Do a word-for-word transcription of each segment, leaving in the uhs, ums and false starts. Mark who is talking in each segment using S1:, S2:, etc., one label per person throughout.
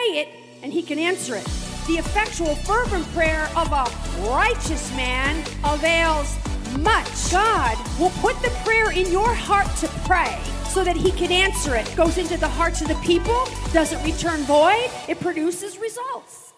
S1: it, and he can answer it. The effectual, fervent prayer of a righteous man avails much. God will put the prayer in your heart to pray so that he can answer it. It goes into the hearts of the people, doesn't return void, it produces results.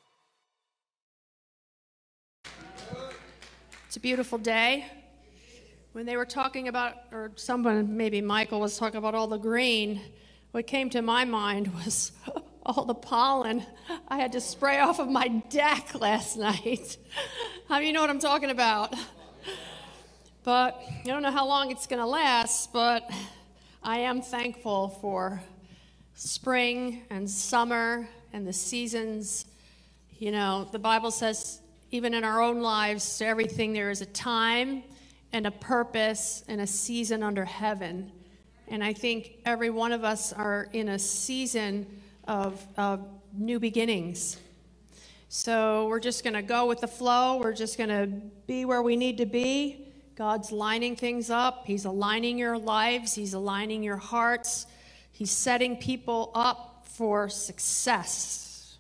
S1: It's a beautiful day. When they were talking about, or someone, maybe Michael was talking about all the green, what came to my mind was all the pollen I had to spray off of my deck last night. How do you know what I'm talking about? But I don't know how long it's going to last, but I am thankful for spring and summer and the seasons. You know, the Bible says, even in our own lives, to everything there is a time and a purpose and a season under heaven. And I think every one of us are in a season of, of new beginnings. So we're just going to go with the flow. We're just going to be where we need to be. God's lining things up. He's aligning your lives. He's aligning your hearts. He's setting people up for success.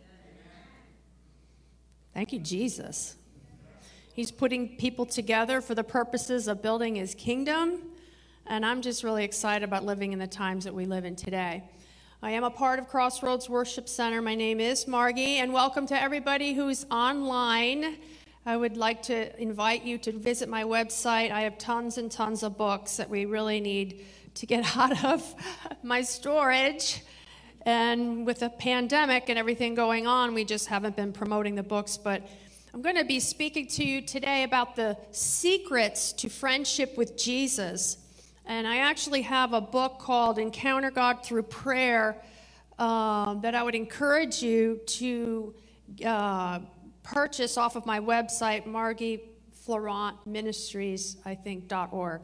S1: Thank you, Jesus. He's putting people together for the purposes of building his kingdom. And I'm just really excited about living in the times that we live in today. I am a part of Crossroads Worship Center. My name is Margie, and welcome to everybody who's online. I would like to invite you to visit my website. I have tons and tons of books that we really need to get out of my storage. And with the pandemic and everything going on, we just haven't been promoting the books. But I'm going to be speaking to you today about the secrets to friendship with Jesus. And I actually have a book called Encounter God Through Prayer uh, that I would encourage you to uh, purchase off of my website, Margie Florent Ministries, I think, .org.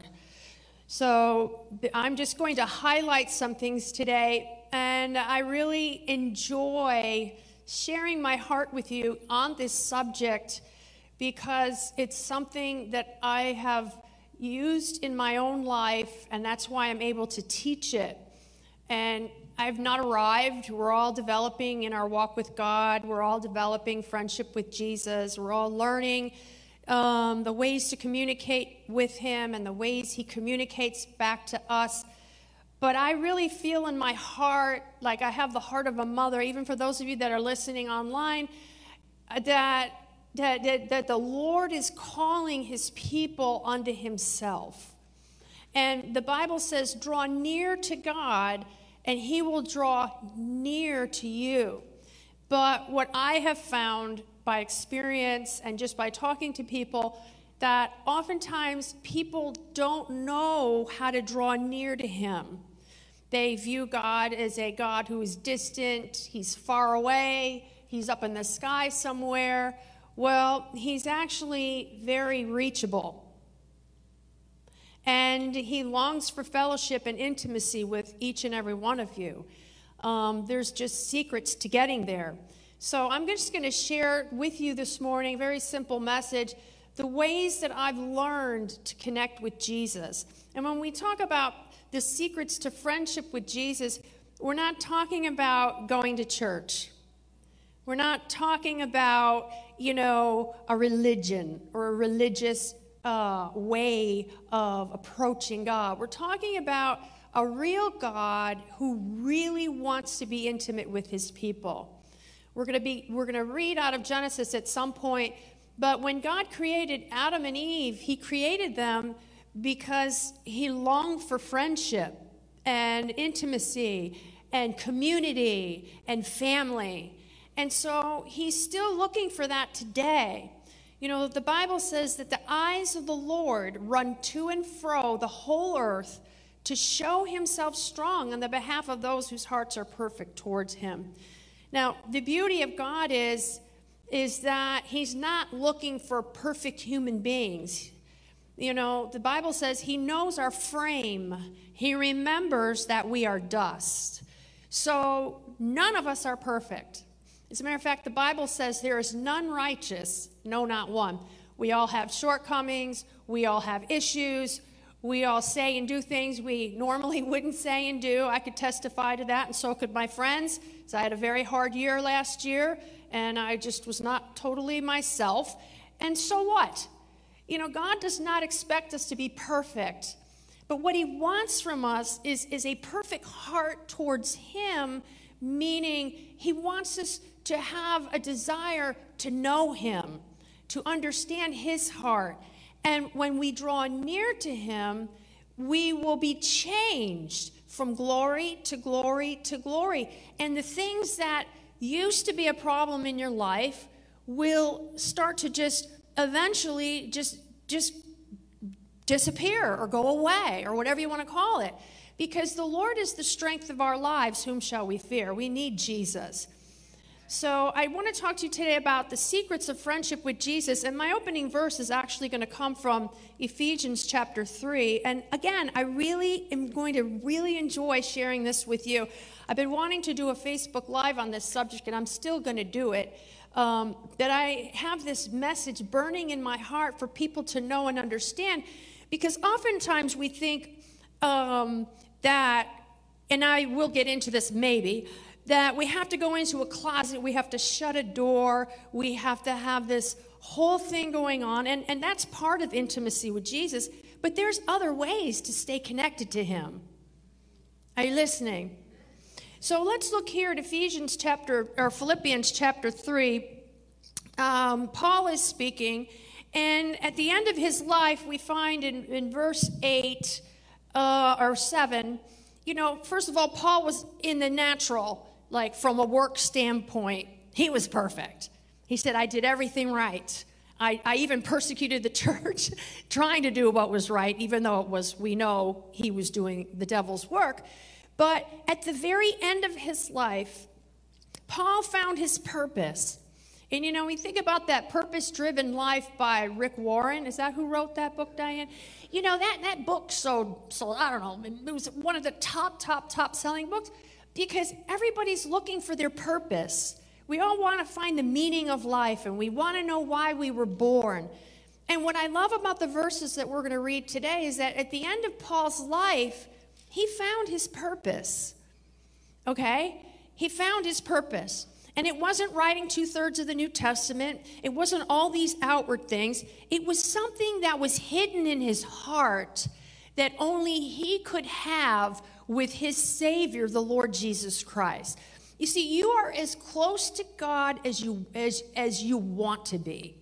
S1: So I'm just going to highlight some things today, and I really enjoy sharing my heart with you on this subject because it's something that I have used in my own life, and that's why I'm able to teach it. And I've not arrived. We're all developing in our walk with God. We're all developing friendship with Jesus. We're all learning um, the ways to communicate with him and the ways he communicates back to us. But I really feel in my heart, like I have the heart of a mother, even for those of you that are listening online, that That, that, that the Lord is calling his people unto himself. And the Bible says, draw near to God, and he will draw near to you. But what I have found by experience and just by talking to people, that oftentimes people don't know how to draw near to him. They view God as a God who is distant, he's far away, he's up in the sky somewhere. Well, he's actually very reachable. And he longs for fellowship and intimacy with each and every one of you. Um, there's just secrets to getting there. So I'm just going to share with you this morning, very simple message, the ways that I've learned to connect with Jesus. And when we talk about the secrets to friendship with Jesus, we're not talking about going to church. We're not talking about, you know, a religion or a religious uh, way of approaching God. We're talking about a real God who really wants to be intimate with his people. We're going to be, we're going to read out of Genesis at some point, but when God created Adam and Eve, he created them because he longed for friendship and intimacy and community and family. And so he's still looking for that today. You know, the Bible says that the eyes of the Lord run to and fro the whole earth to show himself strong on the behalf of those whose hearts are perfect towards him. Now, the beauty of God is, is that he's not looking for perfect human beings. You know, the Bible says he knows our frame. He remembers that we are dust. So none of us are perfect. As a matter of fact, the Bible says there is none righteous, no, not one. We all have shortcomings. We all have issues. We all say and do things we normally wouldn't say and do. I could testify to that, and so could my friends. So I had a very hard year last year, and I just was not totally myself. And so what? You know, God does not expect us to be perfect. But what he wants from us is, is a perfect heart towards him, meaning he wants us to have a desire to know him, to understand his heart. And when we draw near to him, we will be changed from glory to glory to glory. And the things that used to be a problem in your life will start to just eventually just, just disappear or go away or whatever you want to call it. Because the Lord is the strength of our lives. Whom shall we fear? We need Jesus. So I want to talk to you today about the secrets of friendship with Jesus. And my opening verse is actually going to come from Ephesians chapter three. And again, I really am going to really enjoy sharing this with you. I've been wanting to do a Facebook Live on this subject, and I'm still going to do it. Um, that I have this message burning in my heart for people to know and understand. Because oftentimes we think um, that, and I will get into this maybe, that we have to go into a closet, we have to shut a door, we have to have this whole thing going on, and, and that's part of intimacy with Jesus, but there's other ways to stay connected to him. Are you listening? So let's look here at Ephesians chapter, or Philippians chapter three. Um, Paul is speaking, and at the end of his life, we find in, in verse eight uh, or seven, you know, first of all, Paul was in the natural, like from a work standpoint, he was perfect. He said, I did everything right. I, I even persecuted the church trying to do what was right, even though it was, we know he was doing the devil's work. But at the very end of his life, Paul found his purpose. And, you know, we think about that Purpose-Driven Life by Rick Warren. Is that who wrote that book, Diane? You know, that, that book sold, sold, I don't know, it was one of the top, top, top selling books because everybody's looking for their purpose. We all want to find the meaning of life, and we want to know why we were born. And what I love about the verses that we're going to read today is that at the end of Paul's life, he found his purpose, okay? He found his purpose. And it wasn't writing two-thirds of the New Testament. It wasn't all these outward things. It was something that was hidden in his heart that only he could have with his Savior, the Lord Jesus Christ. You see, you are as close to God as you, as, as you want to be.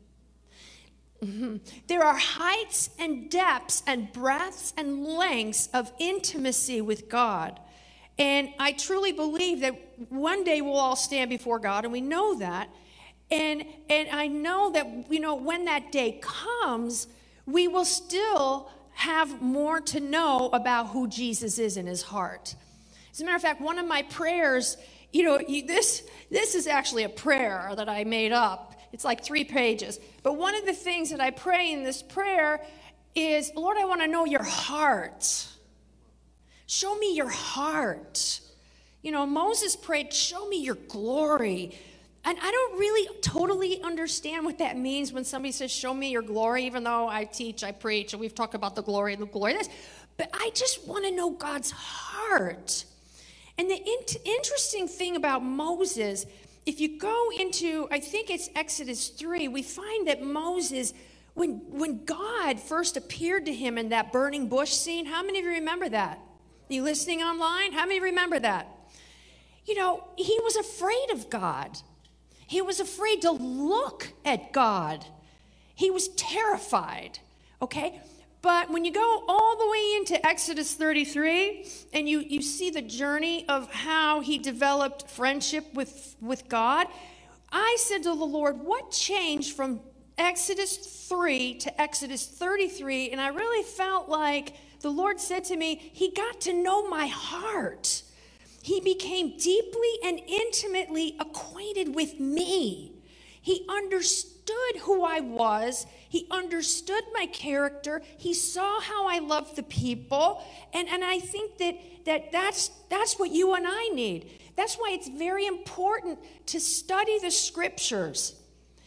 S1: Mm-hmm. There are heights and depths and breadths and lengths of intimacy with God. And I truly believe that one day we'll all stand before God, and we know that. And, and I know that, you know, when that day comes, we will still have more to know about who Jesus is in his heart. As a matter of fact, one of my prayers, you know, you, this, this is actually a prayer that I made up. It's like three pages. But one of the things that I pray in this prayer is, Lord, I want to know your heart. Show me your heart. You know, Moses prayed, show me your glory. And I don't really totally understand what that means when somebody says, show me your glory, even though I teach, I preach, and we've talked about the glory and the glory of this. But I just want to know God's heart. And the in- interesting thing about Moses, if you go into, I think it's Exodus three, we find that Moses, when, when God first appeared to him in that burning bush scene, how many of you remember that? Are you listening online? How many remember that? You know, he was afraid of God. He was afraid to look at God. He was terrified, okay? But when you go all the way into Exodus thirty-three and you, you see the journey of how he developed friendship with, with God, I said to the Lord, what changed from Exodus three to Exodus thirty-three? And I really felt like the Lord said to me, he got to know my heart. He became deeply and intimately acquainted with me. He understood who I was. He understood my character. He saw how I loved the people. And, and I think that, that that's, that's what you and I need. That's why it's very important to study the scriptures.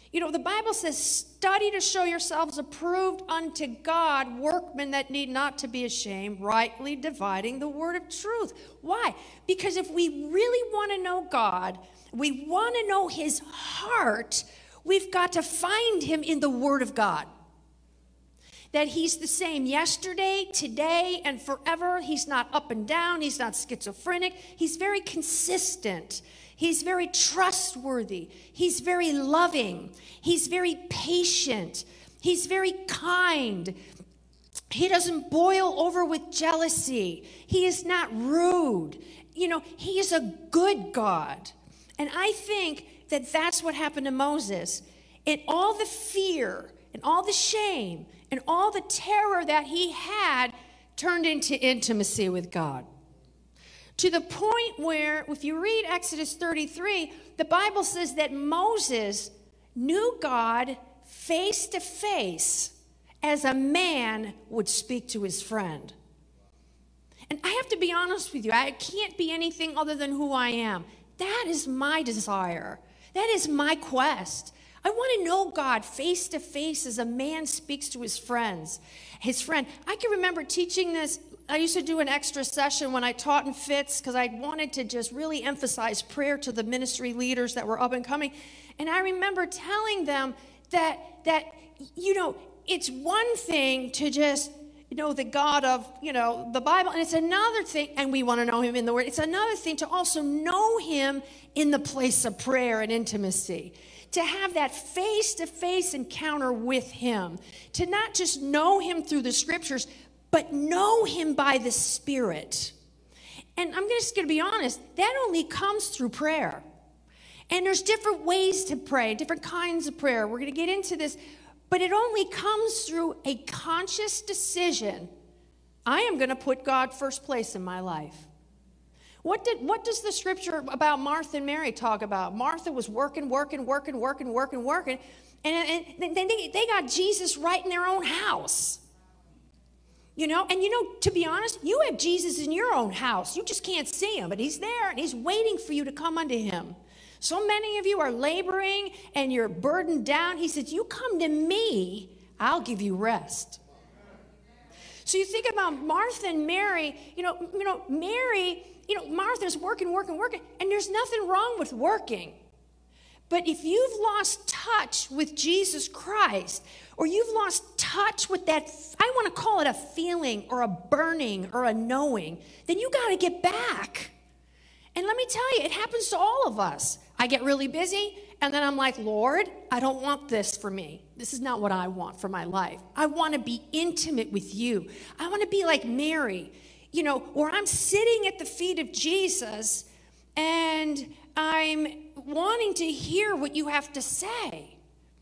S1: You know, the Bible says, study to show yourselves approved unto God, workmen that need not to be ashamed, rightly dividing the word of truth. Why? Because if we really want to know God, we want to know his heart, we've got to find him in the word of God. That he's the same yesterday, today, and forever. He's not up and down. He's not schizophrenic. He's very consistent. He's very trustworthy. He's very loving. He's very patient. He's very kind. He doesn't boil over with jealousy. He is not rude. You know, he is a good God. And I think that that's what happened to Moses. And all the fear and all the shame and all the terror that he had turned into intimacy with God. To the point where, if you read Exodus thirty-three, the Bible says that Moses knew God face to face as a man would speak to his friend. And I have to be honest with you, I can't be anything other than who I am. That is my desire. That is my quest. I want to know God face to face as a man speaks to his friends. His friend. I can remember teaching this. I used to do an extra session when I taught in Fitz because I wanted to just really emphasize prayer to the ministry leaders that were up and coming. And I remember telling them that, that you know, it's one thing to just know the God of, you know, the Bible, and it's another thing, and we want to know him in the Word. It's another thing to also know him in the place of prayer and intimacy. To have that face-to-face encounter with him. To not just know him through the scriptures, but know him by the Spirit. And I'm just going to be honest, that only comes through prayer. And there's different ways to pray, different kinds of prayer. We're going to get into this. But it only comes through a conscious decision. I am going to put God first place in my life. What did what does the scripture about Martha and Mary talk about? Martha was working, working, working, working, working, working. And, and then they, they got Jesus right in their own house. You know, and you know, to be honest, you have Jesus in your own house. You just can't see him, but he's there and he's waiting for you to come unto him. So many of you are laboring and you're burdened down. He said, you come to me, I'll give you rest. So you think about Martha and Mary, you know, you know, Mary, you know, Martha's working, working, working, and there's nothing wrong with working. But if you've lost touch with Jesus Christ, or you've lost touch with that, I want to call it a feeling or a burning or a knowing, then you got to get back. And let me tell you, it happens to all of us. I get really busy, and then I'm like, Lord, I don't want this for me. This is not what I want for my life. I want to be intimate with you. I want to be like Mary, you know, where I'm sitting at the feet of Jesus, and I'm wanting to hear what you have to say.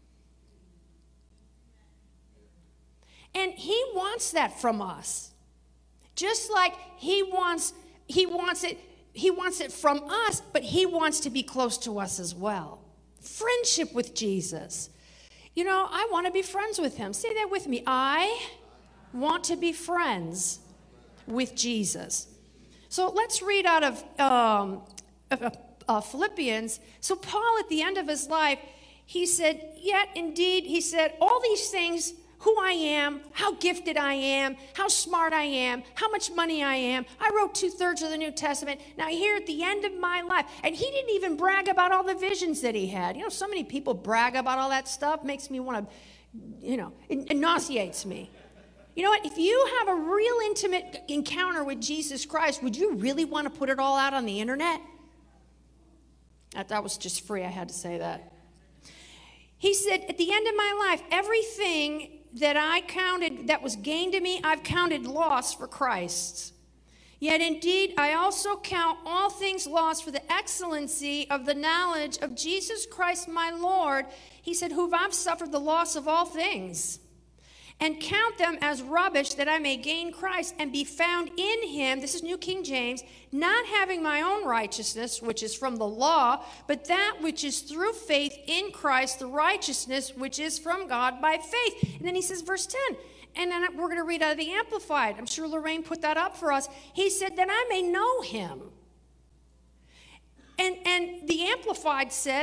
S1: And he wants that from us. Just like he wants, he wants it, he wants it from us, but he wants to be close to us as well. Friendship with Jesus. You know, I want to be friends with him. Say that with me. I want to be friends with Jesus. So let's read out of um, uh, uh, Philippians. So Paul, at the end of his life, he said, yet indeed, he said, all these things, who I am, how gifted I am, how smart I am, how much money I am. I wrote two-thirds of the New Testament. Now here at the end of my life, and he didn't even brag about all the visions that he had. You know, so many people brag about all that stuff. Makes me want to, you know, it, it nauseates me. You know what? If you have a real intimate encounter with Jesus Christ, would you really want to put it all out on the internet? That, that was just free. I had to say that. He said, at the end of my life, everything that I counted that was gain to me, I've counted loss for Christ. Yet indeed, I also count all things lost for the excellency of the knowledge of Jesus Christ my Lord. He said, who I've suffered the loss of all things, and count them as rubbish, that I may gain Christ and be found in him. This is New King James. Not having my own righteousness, which is from the law, but that which is through faith in Christ, the righteousness which is from God by faith. And then he says, verse ten, and then we're going to read out of the Amplified. I'm sure Lorraine put that up for us. He said, that I may know him. And, and the Amplified says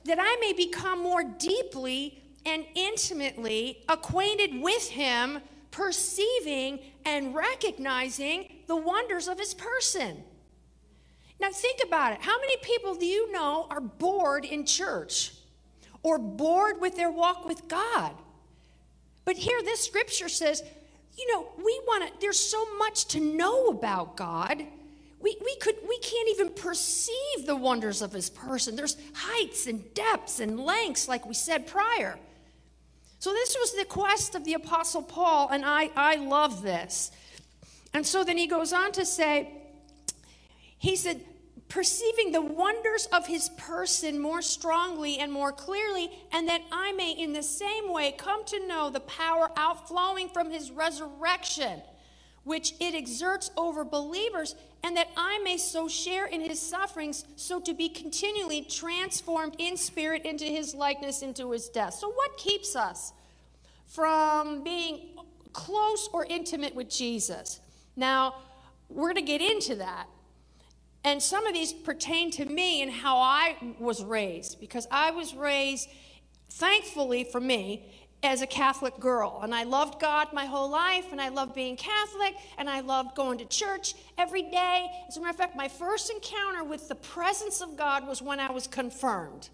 S1: that I may become more deeply and intimately acquainted with him, perceiving and recognizing the wonders of his person. Now think about it. How many people do you know are bored in church or bored with their walk with God? But here this scripture says, you know, we want to, there's so much to know about God. We, we, could, we can't even perceive the wonders of his person. There's heights and depths and lengths, like we said prior. So this was the quest of the Apostle Paul, and I, I love this. And so then he goes on to say, he said, perceiving the wonders of his person more strongly and more clearly, and that I may in the same way come to know the power outflowing from his resurrection, which it exerts over believers, and that I may so share in his sufferings, so to be continually transformed in spirit into his likeness, into his death. So what keeps us from being close or intimate with Jesus? Now, we're to get into that. And some of these pertain to me and how I was raised, because I was raised, thankfully for me, as a Catholic girl. And I loved God my whole life, and I loved being Catholic, and I loved going to church every day. As a matter of fact, my first encounter with the presence of God was when I was confirmed.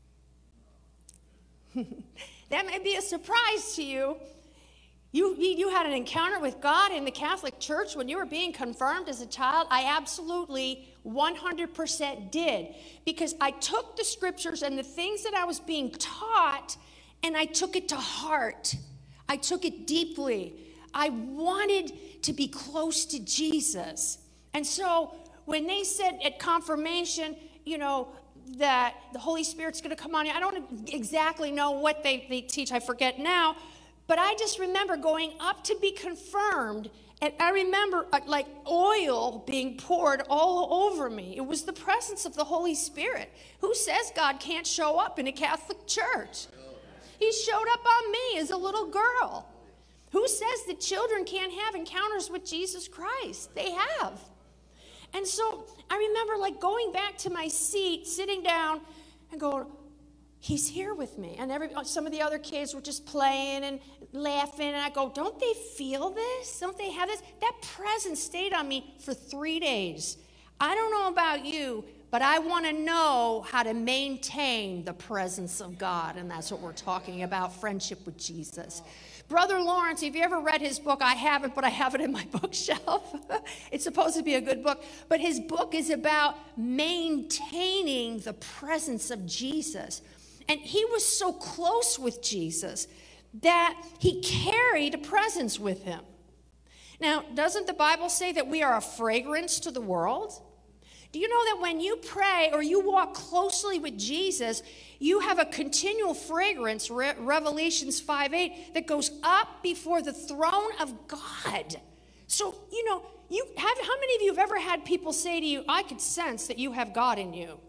S1: That may be a surprise to you. You, you had an encounter with God in the Catholic Church when you were being confirmed as a child? I absolutely one hundred percent did, because I took the scriptures and the things that I was being taught, and I took it to heart. I took it deeply. I wanted to be close to Jesus. And so when they said at confirmation, you know, that the Holy Spirit's going to come on you, I don't exactly know what they, they teach. I forget now. But I just remember going up to be confirmed, and I remember uh, like oil being poured all over me. It was the presence of the Holy Spirit. Who says God can't show up in a Catholic church? He showed up on me as a little girl. Who says that children can't have encounters with Jesus Christ? They have. And so I remember like going back to my seat, sitting down and going, he's here with me. And every, some of the other kids were just playing and laughing. And I go, don't they feel this? Don't they have this? That presence stayed on me for three days. I don't know about you, but I want to know how to maintain the presence of God. And that's what we're talking about, friendship with Jesus. Brother Lawrence, have you ever read his book? I haven't, but I have it in my bookshelf. It's supposed to be a good book. But his book is about maintaining the presence of Jesus. And he was so close with Jesus that he carried a presence with him. Now, doesn't the Bible say that we are a fragrance to the world? Do you know that when you pray or you walk closely with Jesus, you have a continual fragrance, Re- Revelations five eight, that goes up before the throne of God? So, you know, you have, how many of you have ever had people say to you, I could sense that you have God in you?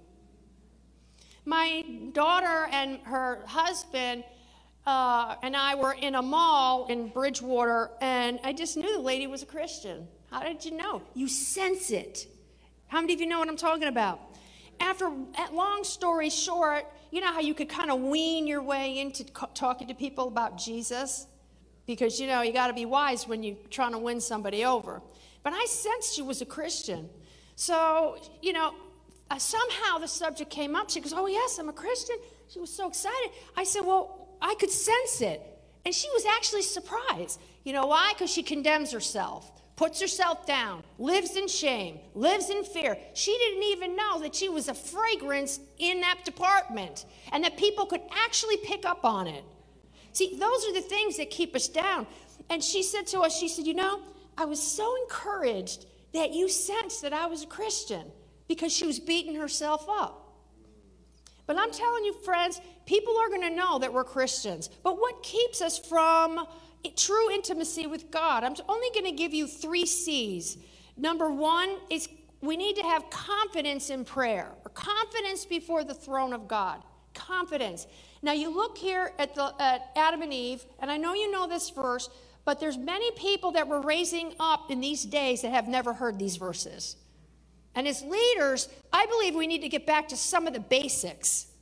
S1: My daughter and her husband uh, and I were in a mall in Bridgewater, and I just knew the lady was a Christian. How did you know? You sense it. How many of you know what I'm talking about? After, long story short, you know how you could kind of wean your way into talking to people about Jesus? Because, you know, you got to be wise when you're trying to win somebody over. But I sensed she was a Christian. So, you know, Uh, somehow the subject came up. She goes, oh, yes, I'm a Christian. She was so excited. I said, well, I could sense it. And she was actually surprised. You know why? Because she condemns herself, puts herself down, lives in shame, lives in fear. She didn't even know that she was a fragrance in that department and that people could actually pick up on it. See, those are the things that keep us down. And she said to us, she said, you know, I was so encouraged that you sensed that I was a Christian, because she was beating herself up. But I'm telling you, friends, people are going to know that we're Christians. But what keeps us from true intimacy with God? I'm only going to give you three C's. Number one is we need to have confidence in prayer, or confidence before the throne of God. Confidence. Now you look here at, the, at Adam and Eve, and I know you know this verse, but there's many people that we're raising up in these days that have never heard these verses. And as leaders, I believe we need to get back to some of the basics,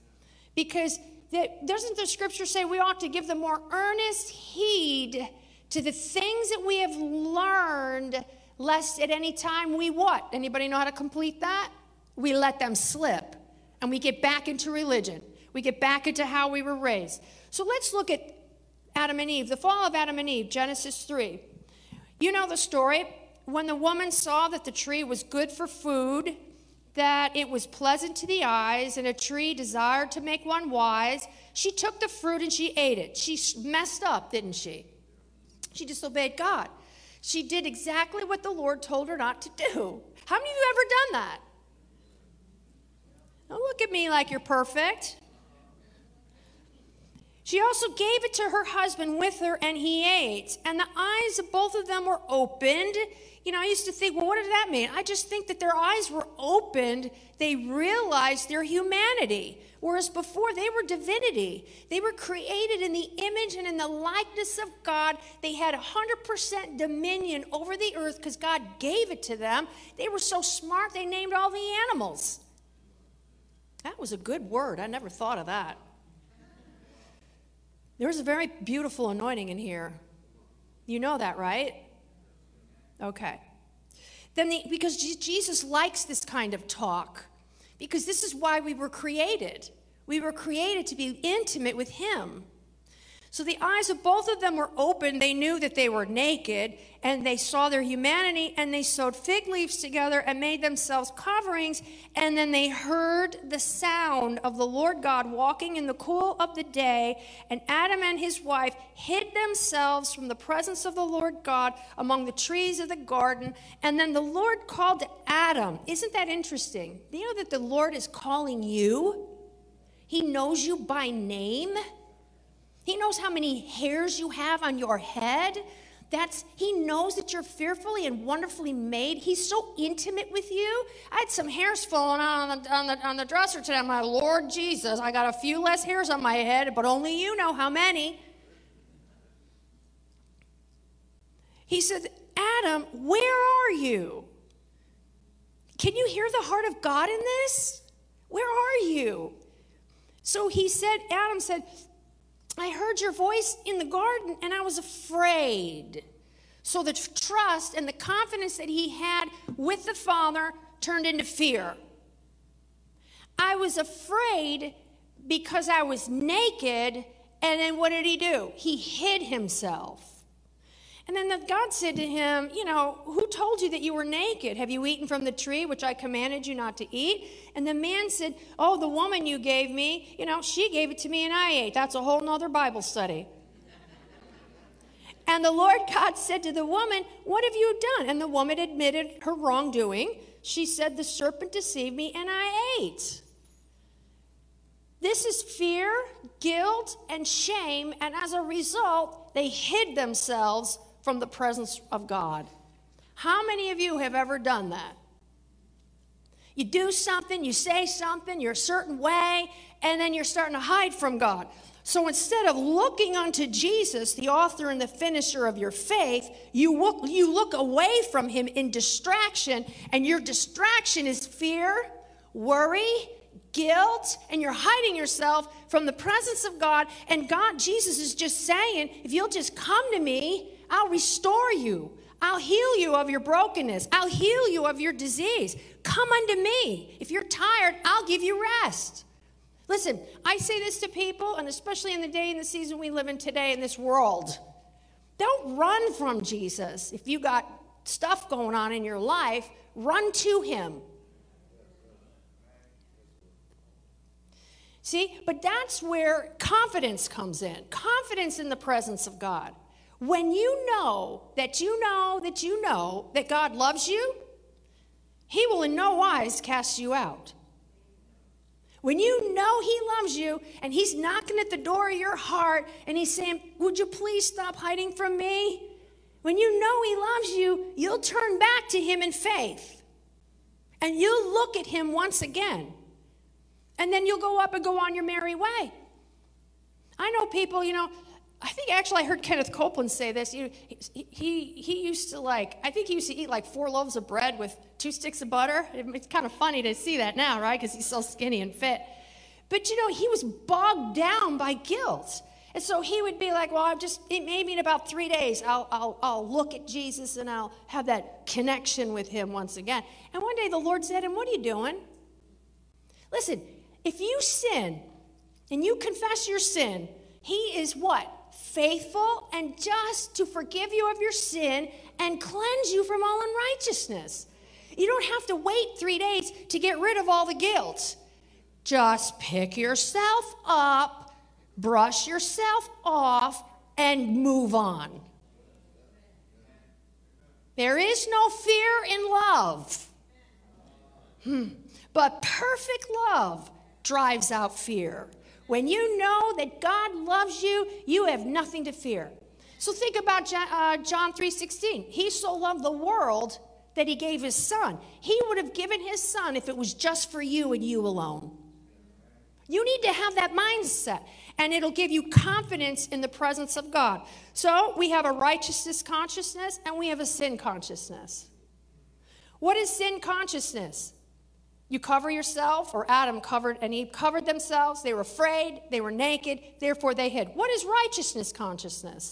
S1: Because the, doesn't the scripture say we ought to give the more earnest heed to the things that we have learned, lest at any time we what? Anybody know how to complete that? We let them slip, and we get back into religion. We get back into how we were raised. So let's look at Adam and Eve, the fall of Adam and Eve, Genesis three. You know the story. When the woman saw that the tree was good for food, that it was pleasant to the eyes, and a tree desired to make one wise, she took the fruit and she ate it. She messed up, didn't she? She disobeyed God. She did exactly what the Lord told her not to do. How many of you ever done that? Don't look at me like you're perfect. She also gave it to her husband with her, and he ate. And the eyes of both of them were opened. You know, I used to think, well, what did that mean? I just think that their eyes were opened. They realized their humanity. Whereas before, they were divinity. They were created in the image and in the likeness of God. They had one hundred percent dominion over the earth because God gave it to them. They were so smart, they named all the animals. That was a good word. I never thought of that. There's a very beautiful anointing in here. You know that, right? Okay. Then the, because Jesus likes this kind of talk, because this is why we were created. We were created to be intimate with him. So the eyes of both of them were open. They knew that they were naked, and they saw their humanity, and they sewed fig leaves together and made themselves coverings. And then they heard the sound of the Lord God walking in the cool of the day. And Adam and his wife hid themselves from the presence of the Lord God among the trees of the garden. And then the Lord called to Adam. Isn't that interesting? Do you know that the Lord is calling you? He knows you by name. He knows how many hairs you have on your head. That's, he knows that you're fearfully and wonderfully made. He's so intimate with you. I had some hairs falling out on the, on the, on the dresser today. I'm like, Lord Jesus, I got a few less hairs on my head, but only you know how many. He said, Adam, where are you? Can you hear the heart of God in this? Where are you? So he said, Adam said, I heard your voice in the garden, and I was afraid. So the trust and the confidence that he had with the Father turned into fear. I was afraid because I was naked, and then what did he do? He hid himself. And then the, God said to him, you know, who told you that you were naked? Have you eaten from the tree which I commanded you not to eat? And the man said, oh, the woman you gave me, you know, she gave it to me and I ate. That's a whole nother Bible study. And the Lord God said to the woman, what have you done? And the woman admitted her wrongdoing. She said, the serpent deceived me and I ate. This is fear, guilt, and shame. And as a result, they hid themselves from the presence of God. How many of you have ever done that? You do something, you say something, you're a certain way, and then you're starting to hide from God. So instead of looking unto Jesus, the author and the finisher of your faith, you look, you look away from him in distraction, and your distraction is fear, worry, guilt, and you're hiding yourself from the presence of God. And God, Jesus is just saying, if you'll just come to me, I'll restore you. I'll heal you of your brokenness. I'll heal you of your disease. Come unto me. If you're tired, I'll give you rest. Listen, I say this to people, and especially in the day and the season we live in today in this world. Don't run from Jesus. If you got stuff going on in your life, run to him. See, but that's where confidence comes in. Confidence in the presence of God. When you know that you know that you know that God loves you, he will in no wise cast you out. When you know he loves you and he's knocking at the door of your heart and he's saying, would you please stop hiding from me? When you know he loves you, you'll turn back to him in faith. And you'll look at him once again. And then you'll go up and go on your merry way. I know people, you know, I think actually I heard Kenneth Copeland say this. You know, he, he, he used to like, I think he used to eat like four loaves of bread with two sticks of butter. It's kind of funny to see that now, right? Because he's so skinny and fit.
S2: But, you know, he was bogged down by guilt. And so he would be like, well, I'm just, it maybe in about three days, I'll, I'll, I'll look at Jesus and I'll have that connection with him once again. And one day the Lord said, and what are you doing? Listen, if you sin and you confess your sin, he is what? Faithful and just to forgive you of your sin and cleanse you from all unrighteousness. You don't have to wait three days to get rid of all the guilt. Just pick yourself up, brush yourself off, and move on. There is no fear in love. Hmm. But perfect love drives out fear. When you know that God loves you, you have nothing to fear. So think about John three sixteen. He so loved the world that he gave his son. He would have given his son if it was just for you and you alone. You need to have that mindset, and it'll give you confidence in the presence of God. So we have a righteousness consciousness, and we have a sin consciousness. What is sin consciousness? You cover yourself, or Adam covered, and Eve covered themselves. They were afraid. They were naked. Therefore, they hid. What is righteousness consciousness?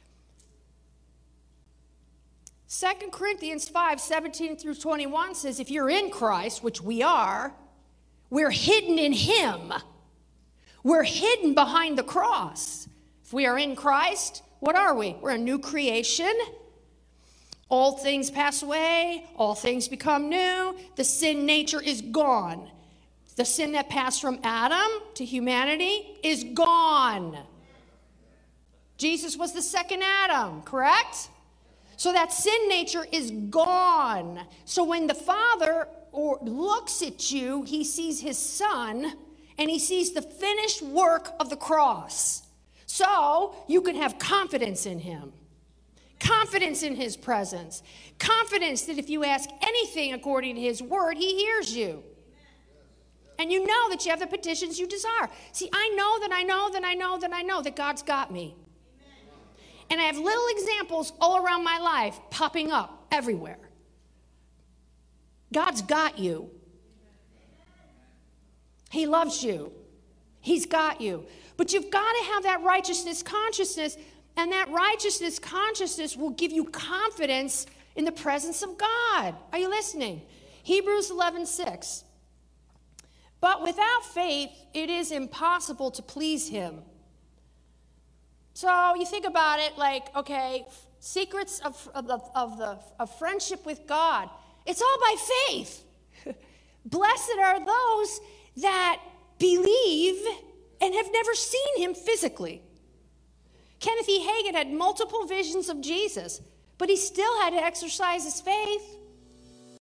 S2: Second Corinthians five, seventeen through twenty-one says, if you're in Christ, which we are, we're hidden in him. We're hidden behind the cross. If we are in Christ, what are we? We're a new creation. All things pass away. All things become new. The sin nature is gone. The sin that passed from Adam to humanity is gone. Jesus was the second Adam, correct? So that sin nature is gone. So when the Father or looks at you, he sees his son, and he sees the finished work of the cross. So you can have confidence in him. Confidence in his presence. Confidence that if you ask anything according to his word, he hears you. And you know that you have the petitions you desire. See, I know that I know that I know that I know that God's got me. And I have little examples all around my life popping up everywhere. God's got you. He loves you. He's got you. But you've got to have that righteousness consciousness, and that righteousness consciousness will give you confidence in the presence of God. Are you listening? Hebrews eleven six. But without faith, it is impossible to please him. So you think about it like, okay, secrets of, of, the, of, the, of friendship with God. It's all by faith. Blessed are those that believe and have never seen him physically. Kenneth E. Hagin had multiple visions of Jesus, but he still had to exercise his faith.